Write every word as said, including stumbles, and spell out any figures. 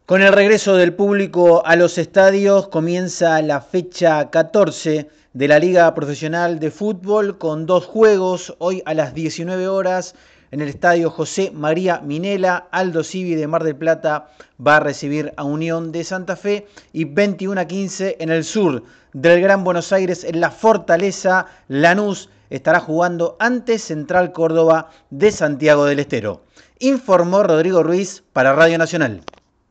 Con el regreso del público a los estadios comienza la fecha catorce de la Liga Profesional de Fútbol con dos juegos. Hoy a las diecinueve horas en el estadio José María Minela, Aldo Civi de Mar del Plata va a recibir a Unión de Santa Fe y veintiuno a quince en el sur del Gran Buenos Aires, en la Fortaleza, Lanús estará jugando ante Central Córdoba de Santiago del Estero. Informó Rodrigo Ruiz para Radio Nacional.